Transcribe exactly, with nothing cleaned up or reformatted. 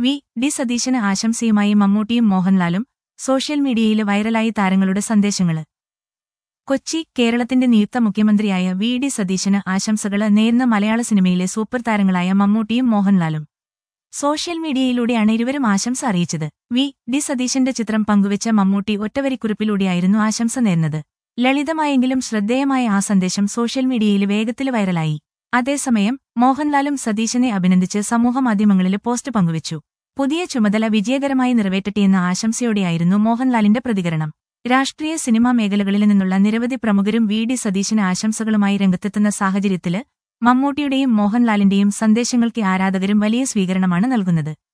V D സതീശന് ആശംസയുമായി മമ്മൂട്ടിയും മോഹൻലാലും social മീഡിയയിൽ വൈറലായി താരങ്ങളുടെ സന്ദേശങ്ങള്. കൊച്ചി കേരളത്തിന്റെ നിയുക്ത മുഖ്യമന്ത്രിയായ വി ഡി സതീശന് ആശംസകള് നേർന്ന മലയാള സിനിമയിലെ സൂപ്പർ താരങ്ങളായ മമ്മൂട്ടിയും മോഹൻലാലും. സോഷ്യൽ മീഡിയയിലൂടെയാണ് ഇരുവരും ആശംസ അറിയിച്ചത്. വി ഡി സതീശന്റെ ചിത്രം പങ്കുവെച്ച മമ്മൂട്ടി ഒറ്റവരിക്കുറിപ്പിലൂടെയായിരുന്നു ആശംസ നേർന്നത്. ലളിതമായെങ്കിലും ശ്രദ്ധേയമായ ആ സന്ദേശം സോഷ്യൽ മീഡിയയിൽ വേഗത്തില് വൈറലായി. അതേസമയം മോഹൻലാലും സതീശനെ അഭിനന്ദിച്ച് സമൂഹമാധ്യമങ്ങളിൽ പോസ്റ്റ് പങ്കുവച്ചു. പുതിയ ചുമതല വിജയകരമായി നിറവേറ്റട്ടെയെന്ന ആശംസയോടെയായിരുന്നു മോഹൻലാലിന്റെ പ്രതികരണം. രാഷ്ട്രീയ സിനിമാ മേഖലകളിൽ നിന്നുള്ള നിരവധി പ്രമുഖരും വി ഡി സതീശന് ആശംസകളുമായി രംഗത്തെത്തുന്ന സാഹചര്യത്തില് മമ്മൂട്ടിയുടെയും മോഹൻലാലിന്റെയും സന്ദേശങ്ങൾക്ക് ആരാധകരും വലിയ സ്വീകരണമാണ് നൽകുന്നത്.